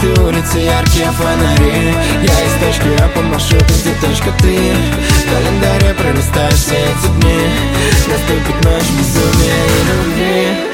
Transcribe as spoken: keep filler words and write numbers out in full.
этой улице яркие фонари. Я из точки А по маршруту, где точка ты. В календаре пролистаешь все эти дни. Наступит ночь безумия и любви.